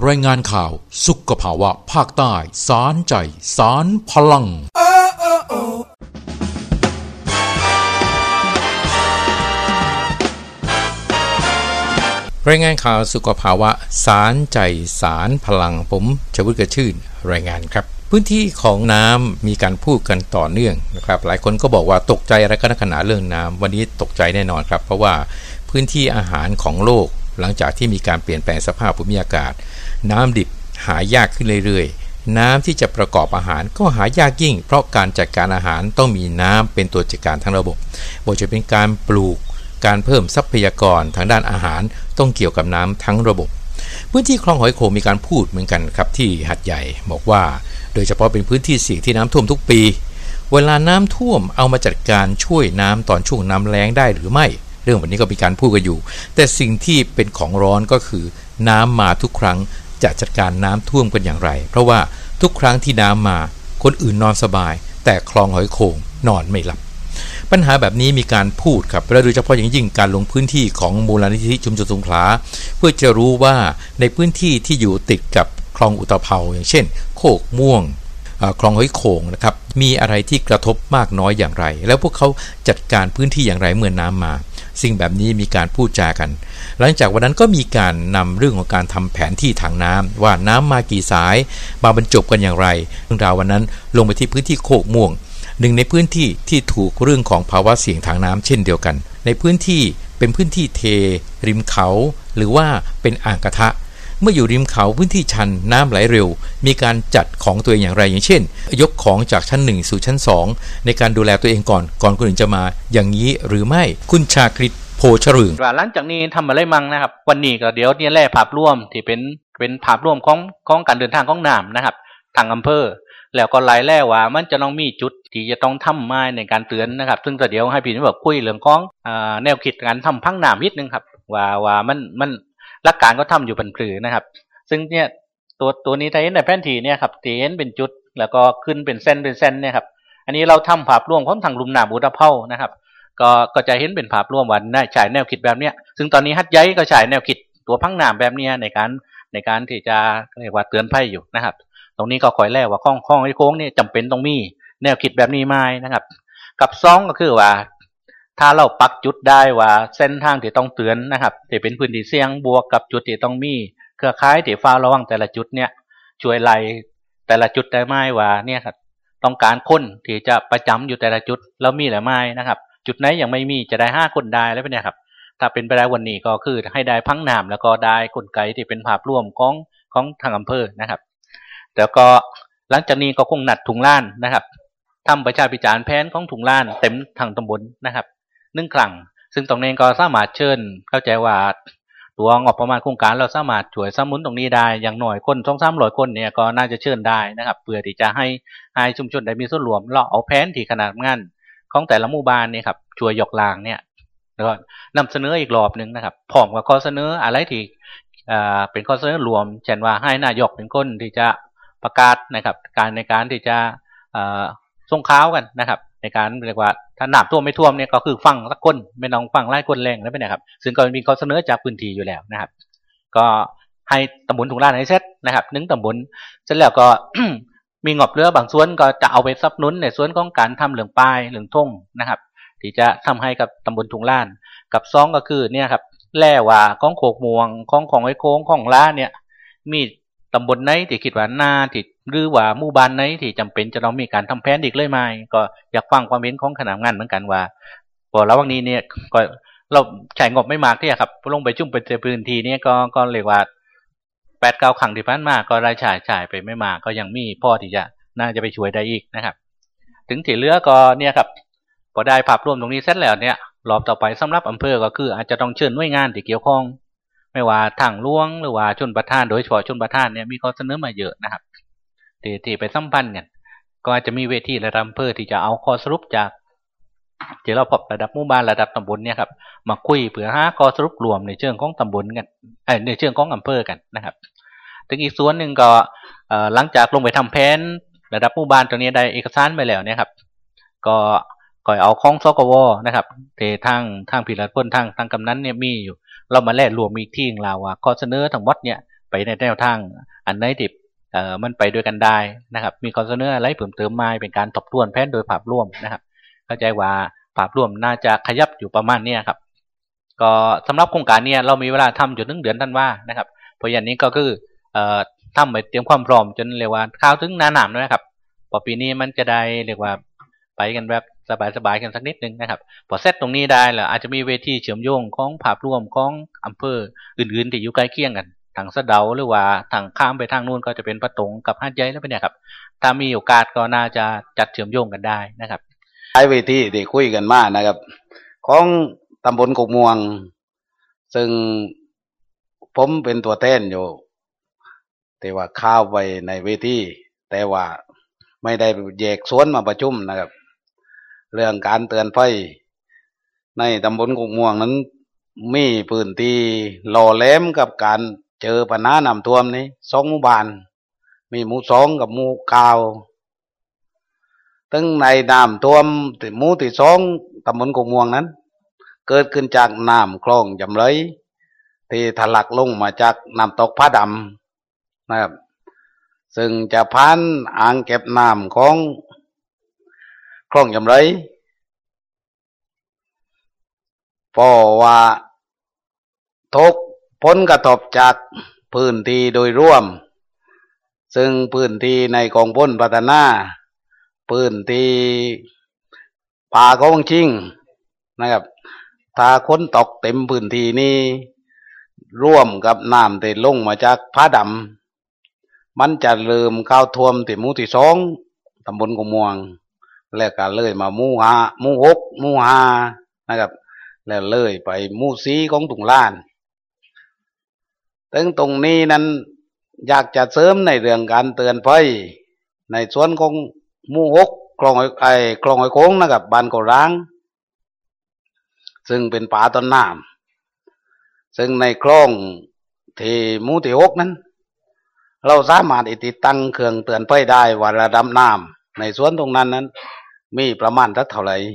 รายงานข่าวสุขภาวะภาคใต้สารใจสารพลังรายงานข่าวสุขภาวะสารใจสารพลังผมชวุฒิ กระชื่นรายงานครับพื้นที่ของน้ำมีการพูดกันต่อเนื่องนะครับหลายคนก็บอกว่าตกใจอะไรกันขนาดเรื่องน้ำวันนี้ตกใจแน่นอนครับเพราะว่าพื้นที่อาหารของโลกหลังจากที่มีการเปลี่ยนแปลงสภาพภูมิอากาศน้ำดิบหายากขึ้นเรื่อยๆน้ำที่จะประกอบอาหารก็หายากยิ่งเพราะการจัดการอาหารต้องมีน้ำเป็นตัวจัดการทั้งระบบบ่ว่าจะเป็นการปลูกการเพิ่มทรัพยากรทางด้านอาหารต้องเกี่ยวกับน้ำทั้งระบบพื้นที่คลองหอยโขงมีการพูดเหมือนกันครับที่หาดใหญ่บอกว่าโดยเฉพาะเป็นพื้นที่เสี่ยงที่น้ำท่วมทุกปีเวลาน้ำท่วมเอามาจัดการช่วยน้ำตอนช่วงน้ำแล้งได้หรือไม่เรื่องวันนี้ก็มีการพูดกันอยู่แต่สิ่งที่เป็นของร้อนก็คือน้ำมาทุกครั้งจะจัดการน้ำท่วมกันอย่างไรเพราะว่าทุกครั้งที่น้ำมาคนอื่นนอนสบายแต่คลองหอยโขงนอนไม่หลับปัญหาแบบนี้มีการพูดครับและโดยเฉพาะอย่างยิ่งการลงพื้นที่ของมูลนิธิชุมชนสงขลาเพื่อจะรู้ว่าในพื้นที่ที่อยู่ติดกับคลองอุตภเปาอย่างเช่นโคกม่วงคลองหอยโขงนะครับมีอะไรที่กระทบมากน้อยอย่างไรแล้วพวกเขาจัดการพื้นที่อย่างไรเมื่อน้ำมาสิ่งแบบนี้มีการพูดจากันหลังจากวันนั้นก็มีการนำเรื่องของการทำแผนที่ทางน้ำว่าน้ำมากี่สายมาบรรจบกันอย่างไรเรื่องราววันนั้นลงไปที่พื้นที่โคกม่วงหนึ่งในพื้นที่ที่ถูกเรื่องของภาวะเสี่ยงทางน้ำเช่นเดียวกันในพื้นที่เป็นพื้นที่เทริมเขาหรือว่าเป็นอ่างกระทะเมื่ออยู่ริมเขาพื้นที่ชันน้ำไหลเร็วมีการจัดของตัวเองอย่างไรอย่างเช่นยกของจากชั้น1สู่ชั้น2ในการดูแลตัวเองก่อนคนอื่นจะมาอย่างนี้หรือไม่คุณชาคริตโพชรึงหลังจากนี้ทำอะไรมั่งนะครับวันนี้ก็เดี๋ยวเนี่ยแล่ภาพรวมที่เป็นภาพรวมของการเดินทางของน้ำนะครับทางอำเภอแล้วก็ไล่แล่ว่ามันจะต้องมีจุดที่จะต้องทำมาในการเตือนนะครับซึ่งเดี๋ยวให้พี่นิบอกคุยเรื่องของแนวคิดการทำพังน้ำนิดนึงครับว่ามันหลักการก็ทำอยู่เป็นผือนะครับซึ่งเนี่ยตัวนี้ถ้าเห็นในแผนที่เนี่ยครับที่เห็นเป็นจุดแล้วก็ขึ้นเป็นเส้นเนี่ยครับอันนี้เราทำภาพรวมของทางลุ่มน้ำอุตภเปานะครับก็จะเห็นเป็นภาพรวมว่าได้ใช้แนวคิดแบบเนี้ยซึ่งตอนนี้ฮัดใหญ่ก็ใช้แนวคิดตัวพังน้ำแบบนี้ในการที่จะเรียกว่าเตือนภัยอยู่นะครับตรงนี้ก็คอยแลว่าข้องไอ้โค้งนี่จำเป็นต้องมีแนวคิดแบบนี้ไหมนะครับกับ2ก็คือว่าถ้าเราปักจุดได้ว่าเส้นทางที่ต้องเตือนนะครับที่เป็นพื้นที่เสี่ยงบวกกับจุดที่ต้องมีเครือข่ายที่เฝ้าระวังแต่ละจุดเนี่ยช่วยไล่แต่ละจุดได้ไหมว่าเนี่ยครับต้องการคนที่จะประจำอยู่แต่ละจุดแล้วมีหรือไม่นะครับจุดไหนยังไม่มีจะได้5คนได้แล้วเป็นเนี่ยครับถ้าเป็นไปได้วันนี้ก็คือให้ได้พังน้ำแล้วก็ได้กลไกที่เป็นภาพรวมของทางอำเภอนะครับแล้วก็หลังจากนี้ก็คงนัดถุงล้านนะครับทำประชาพิจารณ์แผนของถุงล้านเต็มทางตำบลนะครับ1 ครั้งซึ่งตรงนี้ก็สามารถเชิญเข้าใจว่าตัวงบประมาณโครงการเราสามารถช่วยสนับสนุนตรงนี้ได้อย่างน้อยคน 200-300 คนเนี่ยก็น่าจะเชิญได้นะครับเพื่อที่จะให้ชุมชนได้มีส่วนร่วมเราเอาแผนที่ขนาดงานของแต่ละหมู่บ้านเนี่ยครับช่วยยกลางเนี่ยแล้วก็นำเสนออีกรอบนึงนะครับพร้อมกับข้อเสนออะไรที่เป็นข้อเสนอรวมเช่นว่าให้นายกเป็นคนที่จะประกาศนะครับในการที่จะส่งข่าวกันนะครับในการเรียกว่าถ้าน้ำท่วมไม่ท่วมเนี่ยก็คือฟังสักคนไม่ต้องฟังไล่คนแรงแล้วไปนะครับซึ่งก็มีข้อเสนอจากพื้นที่อยู่แล้วนะครับก็ให้ตำบลถุงลาดให้เสร็จนะครับ1 ตำบลเสร็จแล้วก็ มีงบเหลือบางส่วนก็จะเอาไปสนับสนุนในส่วนของการทำเหลืองป้ายเหลืองธงนะครับที่จะทำให้กับตำบลถุงลาดกับ2ก็คือเนี่ยครับแล่ว่าของโคกม่วงของไอ้โค้งของล้าเนี่ยมีตำบลไหนที่คิดว่าน่าที่หรือว่าหมู่บ้านไหนที่จำเป็นจะต้องมีการทำแผนอีกเลยไหมก็อยากฟังความเห็นของคณะงานเหมือนกันว่าพอระหว่างนี้เนี่ยก็เราใช้งบไม่มากที่ครับลงไปจุ่มไปในพื้นที่นี้ก็เรียกว่า8-9 ครั้งที่ผ่านมาก็รายจ่ายไปไม่มากก็ยังมีพอที่จะน่าจะไปช่วยได้อีกนะครับถึงที่เหลือก็เนี่ยครับพอได้ภาพรวมตรงนี้เสร็จแล้วเนี่ยรอบต่อไปสำหรับอำเภอก็คืออาจจะต้องเชิญหน่วยงานที่เกี่ยวข้องไม่ว่าทางหลวงหรือว่าชนประทานโดยเฉพาะชนประทานเนี่ยมีข้อเสนอมาเยอะนะครับที่ไปสัมพันธ์กันก็อาจจะมีเวทีระดับอำเภอที่จะเอาข้อสรุปจากที่เราพบระดับหมู่บ้านระดับตำบลเนี่ยครับมาคุยเพื่อหาข้อสรุปรวมในเชิงของตำบลกันในเชิงของอำเภอกันนะครับถึงอีกส่วนหนึ่งก็หลังจากลงไปทำแผนระดับหมู่บ้านตรงนี้ได้เอกสารไปแล้วเนี่ยครับก็เอาของสกวนะครับทางพิรัตพลทางกำนันเนี่ยมีอยู่เรามาแลกรวมอีกที่เราว่าข้อเสนอทั้งหมดเนี่ยไปในแนวทางอันไหนที่มันไปด้วยกันได้นะครับมีข้อเสนออะไรเพิ่มเติมมาเป็นการทบทวนแผนโดยภาพรวมนะครับเข้าใจว่าภาพรวมน่าจะขยับอยู่ประมาณนี้ครับก็สำหรับโครงการนี้เรามีเวลาทำอยู่1 เดือนธันวานะครับเพราะอย่างนี้ก็คือทำไปเตรียมความพร้อมจนเรียกว่าข้าวถึงหน้าหนาวนะครับพอปีนี้มันจะได้เรียกว่าไปกันแบบสบายๆกันสักนิดนึงนะครับพอเซตตรงนี้ได้แล้วอาจจะมีเวทีเชื่อมโยงของภาพรวมของอำเภออื่นๆที่อยู่ใกล้เคียงกันทางสะเดาหรือว่าทางข้ามไปทางนู้นก็จะเป็นปะตงกับหาดใหญ่แล้วเป็นเนี่ยครับถ้ามีโอกาสก็น่าจะจัดเชื่อมโยงกันได้นะครับใช้เวทีที่คุยกันมานะครับของตำบลกกม่วงซึ่งผมเป็นตัวแทนอยู่แต่ว่าเข้าไปในเวทีแต่ว่าไม่ได้แยกส่วนมาประชุมนะครับเรื่องการเตือนภัยในตำบลกกม่วงนั้นมีพื้นที่หล่อแหลมกับการเจอปัญหาน้ำท่วมนี้2 หมู่บ้านมีหมู่2กับหมู่9ตั้งในน้ำท่วมหมู่ที่2ตำบลกกม่วงนั้นเกิดขึ้นจากน้ำคลองจำเลยที่ทะลักลงมาจากน้ำตกผาดำนะครับซึ่งจะผ่านอ่างเก็บน้ำของคลองจำเลยเพราะว่าทุกผลกระทบจากพื้นที่โดยรวมซึ่งพื้นที่ในกองพลพัฒนาพื้นที่ป่าของจริงนะครับถ้าฝนตกเต็มพื้นที่นี้ร่วมกับน้ำที่ลงมาจากผาดำมันจะเริ่มเข้าท่วมที่หมู่ที่2ตำบลกกม่วงแล้วก็เลยมาหมู่5หมู่6หมู่5นะครับแล้วเลยไปหมู่4ของตุงล้านตรงนี้นั้นอยากจะเสริมในเรื่องการเตือนภัยในส่วนของหมู่6คลองหอยโค้งนะครับบ้านเการ้างซึ่งเป็นป่าต้นน้ำซึ่งในคลองที่หมู่ที่6นั้นเราสามารถติดตั้งเครื่องเตือนภัยได้ว่าระดับน้ำในส่วนตรงนั้นมีประมาณเท่าไหร่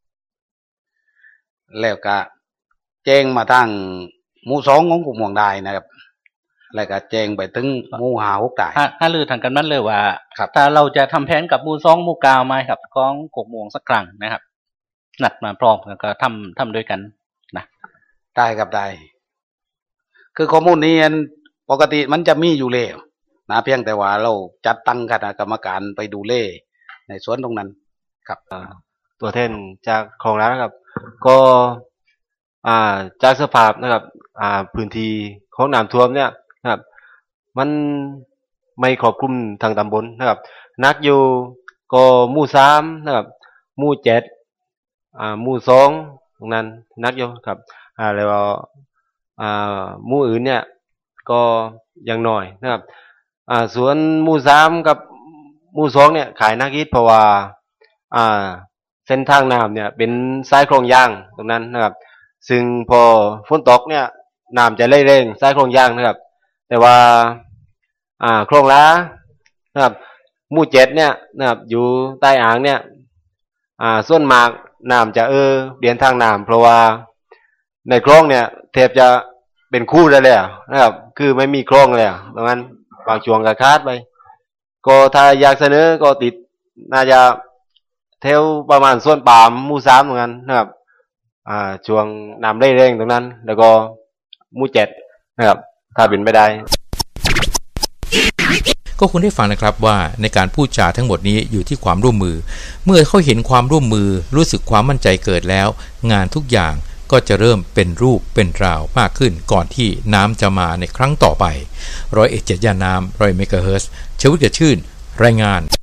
แล้วก็แจ้งมาทางหมู่2ของกกม่วงได้นะครับแล้วก็แจ้งไปถึงหมู่5 6ได้ถ้าลือทางกันนั้นเลยว่าถ้าเราจะทำแผนกับหมู่2หมู่9มาครับของกกม่วงสักครั้งนะครับนัดมาพร้อมแล้วก็ทำด้วยกันนะได้ครับได้คือข้อมูลนี้ปกติมันจะมีอยู่แล้วนะเพียงแต่ว่าเราจัดตั้งคณะกรรมการไปดูแลในส่วนตรงนั้นครับตัวแทนจากคลองล้านนะครับก็จากสภาพนะครับพื้นที่ของน้ำท่วมเนี่ยนะครับมันไม่ครอบคลุมทางตำบลนะครับนักอยู่ก็หมู่3นะครับหมู่7หมู่2ตรงนั้นนักอยู่ครับแล้วหมู่อื่นเนี่ยก็ยังน้อยนะครับส่วนหมู่3กับหมู่2เนี่ยขายนักอีทเพราะว่าเส้นทางน้ำเนี่ยเป็นสายคลองยางตรงนั้นนะครับซึ่งพอฝนตกเนี่ยน้ำจะไหลแรงสายคลองยางนะครับแต่ว่าคลองล้านะครับหมู่7เนี่ยนะครับอยู่ใต้อ่างเนี่ยส่วนมากน้ำจะเดินทางน้ำเพราะว่าในคลองเนี่ยแทบจะเป็นคู่เลยนะครับคือไม่มีคลองเลยตรงนั้นบางช่วงก็ขาดไปก็ถ้าอยากเสนอก็ติดน่าจะแถวประมาณส่วนปามหมู่3ตรงนั้นนะครับช่วงน้ำไหลแรงตรงนั้นแล้วก็หมู่7นะครับถ้าเป็นไม่ได้ก็คุณได้ฟังนะครับว่าในการพูดจาทั้งหมดนี้อยู่ที่ความร่วมมือเมื่อเขาเห็นความร่วมมือรู้สึกความมั่นใจเกิดแล้วงานทุกอย่างก็จะเริ่มเป็นรูปเป็นราวมากขึ้นก่อนที่น้ำจะมาในครั้งต่อไป101.7 ย่านน้ำ100 เมกะเฮิรตซ์ชวุฒิ เกิดชื่นรายงาน